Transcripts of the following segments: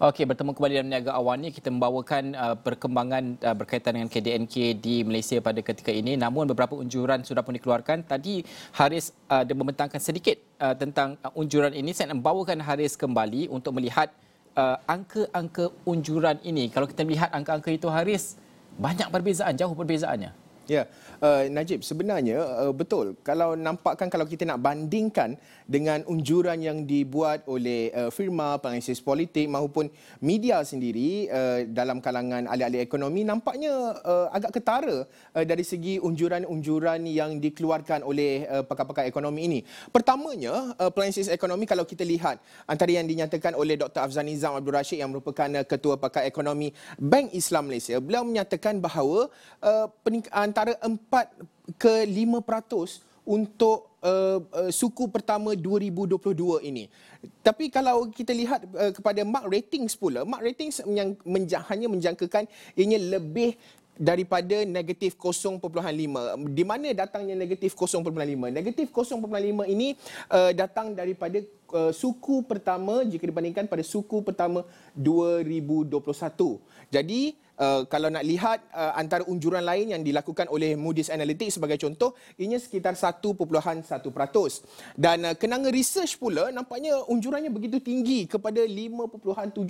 Okey, bertemu kembali dalam Niaga Awan ni kita membawakan perkembangan berkaitan dengan KDNK di Malaysia pada ketika ini. Namun beberapa unjuran sudah pun dikeluarkan. Tadi Haris ada membentangkan sedikit tentang unjuran ini. Saya nak membawakan Haris kembali untuk melihat angka-angka unjuran ini. Kalau kita melihat angka-angka itu, Haris, banyak perbezaan, jauh perbezaannya. Ya, Najib, sebenarnya betul. Kalau kita nak bandingkan dengan unjuran yang dibuat oleh firma penganalisis politik maupun media sendiri dalam kalangan ahli-ahli ekonomi, nampaknya agak ketara dari segi unjuran-unjuran yang dikeluarkan oleh pakar-pakar ekonomi ini. Pertamanya, penganalisis ekonomi kalau kita lihat antara yang dinyatakan oleh Dr. Afzal Nizam Abdul Rashid yang merupakan ketua pakar ekonomi Bank Islam Malaysia, beliau menyatakan bahawa antara 4 ke 5% untuk suku pertama 2022 ini. Tapi kalau kita lihat kepada Mark Ratings pula, Mark Ratings hanya menjangkakan ianya lebih daripada negatif 0.5. Di mana datangnya negatif 0.5? Negatif 0.5 ini datang daripada suku pertama jika dibandingkan pada suku pertama 2021. Jadi kalau nak lihat antara unjuran lain yang dilakukan oleh Moody's Analytics sebagai contoh, ianya sekitar 1.1%. Dan kenanga research pula nampaknya unjurannya begitu tinggi kepada 5.7%.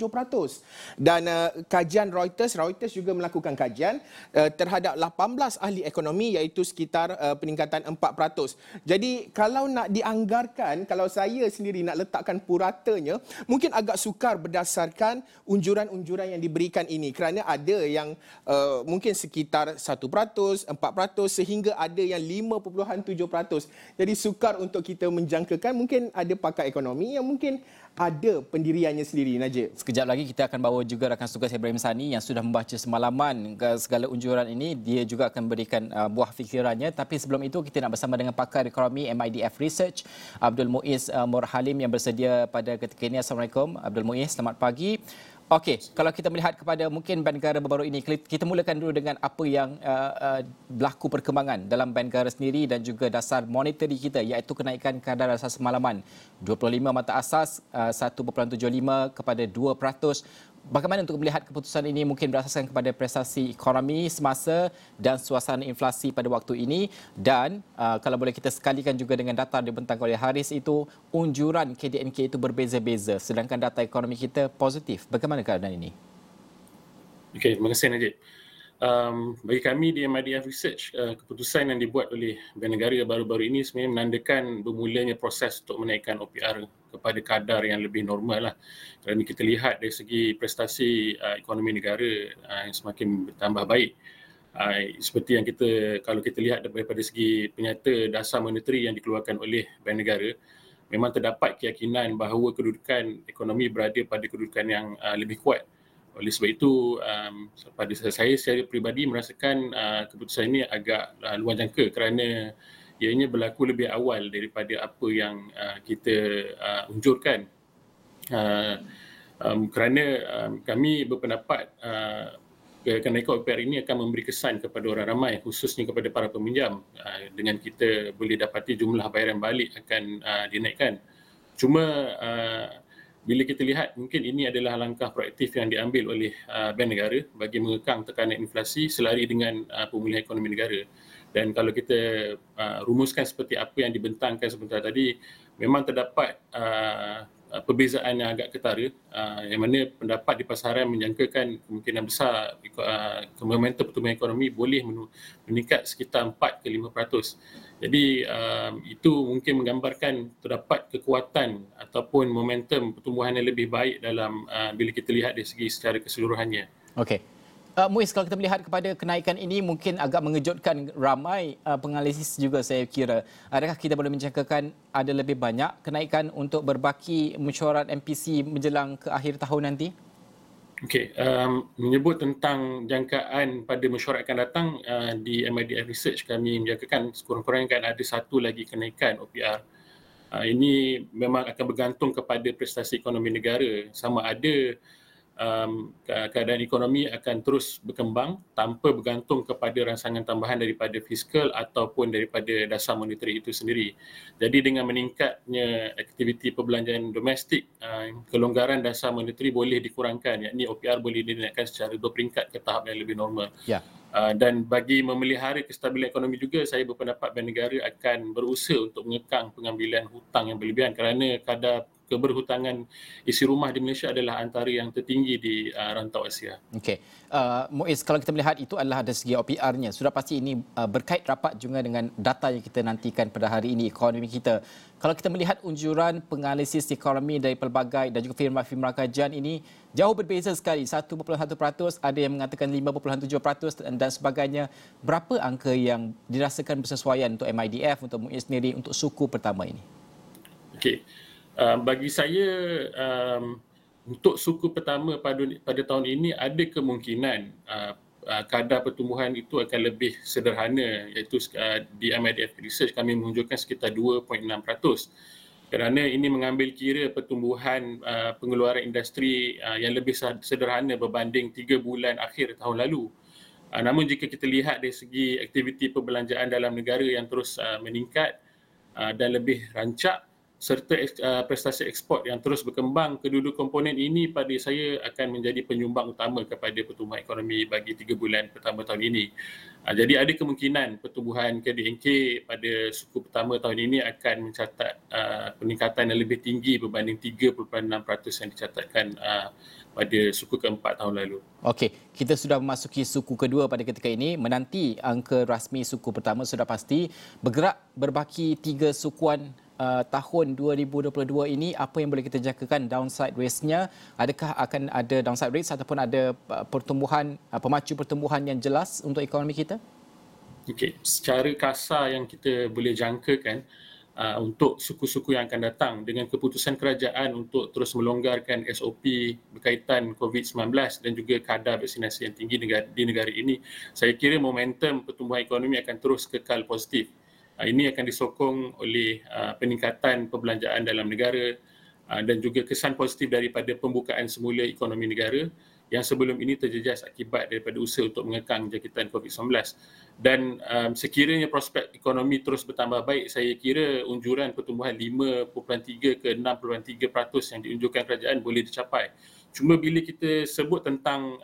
Dan kajian Reuters juga melakukan kajian terhadap 18 ahli ekonomi iaitu sekitar peningkatan 4%. Jadi kalau nak dianggarkan, kalau saya sendiri nak letakkan puratanya, mungkin agak sukar berdasarkan unjuran-unjuran yang diberikan ini kerana ada yang mungkin sekitar 1%, 4% sehingga ada yang 5.7%. Jadi sukar untuk kita menjangkakan. Mungkin ada pakar ekonomi yang mungkin ada pendiriannya sendiri, Najib. Sekejap lagi kita akan bawa juga rakan tugas Ibrahim Sani yang sudah membaca semalaman segala unjuran ini. Dia juga akan berikan buah fikirannya. Tapi sebelum itu kita nak bersama dengan pakar ekonomi MIDF Research, Abdul Muiz Murhalim yang bersedia pada ketika ini. Assalamualaikum Abdul Muiz, selamat pagi. Okey, kalau kita melihat kepada mungkin Bank Negara baru-baru ini, kita mulakan dulu dengan apa yang berlaku perkembangan dalam Bank Negara sendiri dan juga dasar monetary kita, iaitu kenaikan kadar asas semalaman 25 mata asas 1.75 kepada 2%. Bagaimana untuk melihat keputusan ini mungkin berasaskan kepada prestasi ekonomi semasa dan suasana inflasi pada waktu ini, dan kalau boleh kita sekalikan juga dengan data dibentangkan oleh Haris itu, unjuran KDNK itu berbeza-beza sedangkan data ekonomi kita positif. Bagaimana keadaan ini? Okey, terima kasih Najib. Bagi kami di MIDF Research, keputusan yang dibuat oleh Bank Negara baru-baru ini sebenarnya menandakan bermulanya proses untuk menaikkan OPR kepada kadar yang lebih normal lah. Kerana kita lihat dari segi prestasi ekonomi negara yang semakin bertambah baik. Seperti yang kalau kita lihat daripada segi penyata dasar monetary yang dikeluarkan oleh Bank Negara, memang terdapat keyakinan bahawa kedudukan ekonomi berada pada kedudukan yang lebih kuat. Oleh sebab itu, pada saya secara peribadi merasakan keputusan ini agak luar jangka kerana ianya berlaku lebih awal daripada apa yang kita unjurkan. Kerana kami berpendapat kenaikan OPR ini akan memberi kesan kepada orang ramai, khususnya kepada para peminjam, dengan kita boleh dapati jumlah bayaran balik akan dinaikkan. Cuma bila kita lihat, mungkin ini adalah langkah proaktif yang diambil oleh Bank Negara bagi mengekang tekanan inflasi selari dengan pemulihan ekonomi negara. Dan kalau kita rumuskan seperti apa yang dibentangkan sebentar tadi, memang terdapat perbezaan yang agak ketara, yang mana pendapat di pasaran menjangkakan kemungkinan besar momentum pertumbuhan ekonomi boleh meningkat sekitar 4 ke 5%. Jadi itu mungkin menggambarkan terdapat kekuatan ataupun momentum pertumbuhan yang lebih baik dalam bila kita lihat dari segi secara keseluruhannya. Okey. Muiz, kalau kita melihat kepada kenaikan ini mungkin agak mengejutkan ramai penganalisis juga saya kira. Adakah kita boleh menjangkakan ada lebih banyak kenaikan untuk berbaki mesyuarat MPC menjelang ke akhir tahun nanti? Okey, menyebut tentang jangkaan pada mesyuarat akan datang, di MIDF Research kami menjangkakan sekurang-kurangnya kan ada satu lagi kenaikan OPR. Ini memang akan bergantung kepada prestasi ekonomi negara, sama ada keadaan ekonomi akan terus berkembang tanpa bergantung kepada rangsangan tambahan daripada fiskal ataupun daripada dasar monetary itu sendiri. Jadi dengan meningkatnya aktiviti perbelanjaan domestik, kelonggaran dasar monetary boleh dikurangkan, yakni OPR boleh dinaikkan secara berperingkat ke tahap yang lebih normal. Ya. Dan bagi memelihara kestabilan ekonomi juga, saya berpendapat Bank Negara akan berusaha untuk mengekang pengambilan hutang yang berlebihan kerana kadar keberhutangan isi rumah di Malaysia adalah antara yang tertinggi di rantau Asia. Okey. Muiz, kalau kita melihat itu adalah dari segi OPR-nya. Sudah pasti ini berkait rapat juga dengan data yang kita nantikan pada hari ini, ekonomi kita. Kalau kita melihat unjuran penganalisis ekonomi dari pelbagai dan juga firma-firma kajian ini jauh berbeza sekali. 1.1%, ada yang mengatakan 5.7% dan sebagainya. Berapa angka yang dirasakan bersesuaian untuk MIDF, untuk Muiz sendiri, untuk suku pertama ini? Okey. Bagi saya, untuk suku pertama pada tahun ini ada kemungkinan kadar pertumbuhan itu akan lebih sederhana, iaitu di MIDF Research kami menunjukkan sekitar 2.6%. Kerana ini mengambil kira pertumbuhan pengeluaran industri yang lebih sederhana berbanding 3 bulan akhir tahun lalu. Namun jika kita lihat dari segi aktiviti perbelanjaan dalam negara yang terus meningkat dan lebih rancak, serta prestasi ekspor yang terus berkembang, kedua-dua komponen ini pada saya akan menjadi penyumbang utama kepada pertumbuhan ekonomi bagi 3 bulan pertama tahun ini. Jadi ada kemungkinan pertumbuhan KDNK pada suku pertama tahun ini akan mencatat peningkatan yang lebih tinggi berbanding 3.6% yang dicatatkan pada suku keempat tahun lalu. Okey, kita sudah memasuki suku kedua pada ketika ini. Menanti angka rasmi suku pertama sudah pasti. Bergerak berbaki 3 sukuan tahun 2022 ini, apa yang boleh kita jangkakan downside risk-nya? Adakah akan ada downside risk ataupun ada pertumbuhan, pemacu pertumbuhan yang jelas untuk ekonomi kita? Okey, secara kasar yang kita boleh jangkakan untuk suku-suku yang akan datang dengan keputusan kerajaan untuk terus melonggarkan SOP berkaitan COVID-19 dan juga kadar vaksinasi yang tinggi di negara ini, saya kira momentum pertumbuhan ekonomi akan terus kekal positif. Ini akan disokong oleh peningkatan perbelanjaan dalam negara dan juga kesan positif daripada pembukaan semula ekonomi negara yang sebelum ini terjejas akibat daripada usaha untuk mengekang jangkitan COVID-19. Dan sekiranya prospek ekonomi terus bertambah baik, saya kira unjuran pertumbuhan 5.3 ke 6.3% yang diunjurkan kerajaan boleh dicapai. Cuma bila kita sebut tentang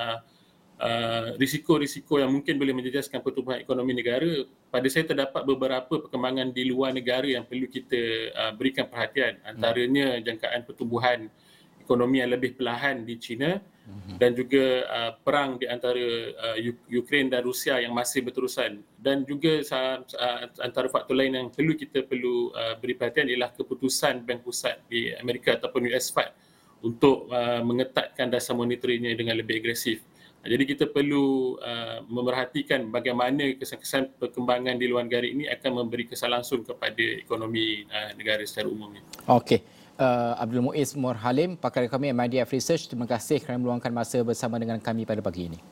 risiko-risiko yang mungkin boleh menjejaskan pertumbuhan ekonomi negara, pada saya terdapat beberapa perkembangan di luar negara yang perlu kita berikan perhatian. Antaranya jangkaan pertumbuhan ekonomi yang lebih perlahan di China dan juga perang di antara Ukraine dan Rusia yang masih berterusan. Dan juga antara faktor lain yang kita perlu beri perhatian ialah keputusan Bank Pusat di Amerika ataupun US Fed untuk mengetatkan dasar monetarinya dengan lebih agresif. Jadi kita perlu memerhatikan bagaimana kesan-kesan perkembangan di luar negara ini akan memberi kesan langsung kepada ekonomi negara secara umumnya. Okey. Abdul Muiz Moore Halim, pakar ekonomi MIDF Research, terima kasih kerana meluangkan masa bersama dengan kami pada pagi ini.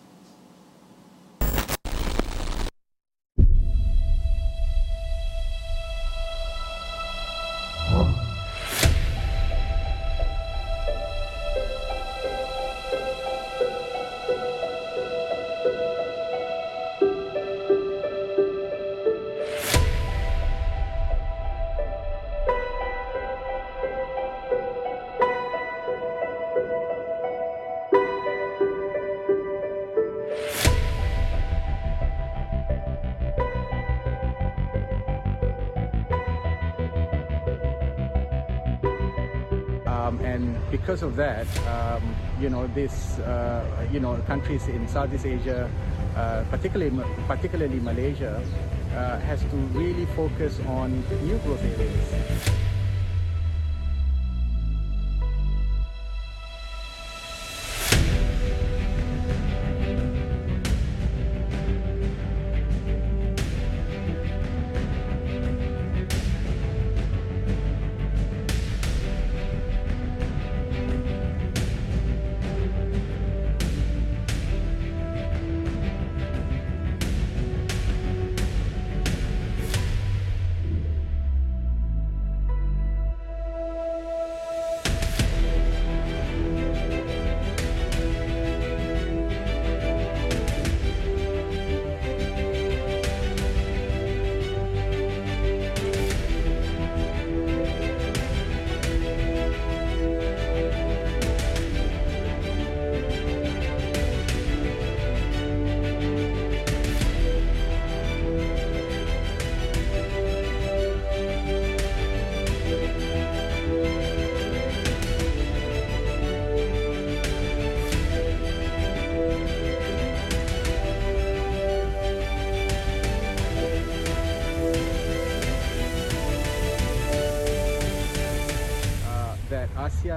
And because of that, countries in Southeast Asia, particularly Malaysia, has to really focus on new growth areas.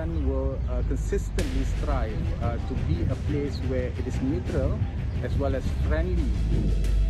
Perbankan will consistently strive to be a place where it is neutral as well as friendly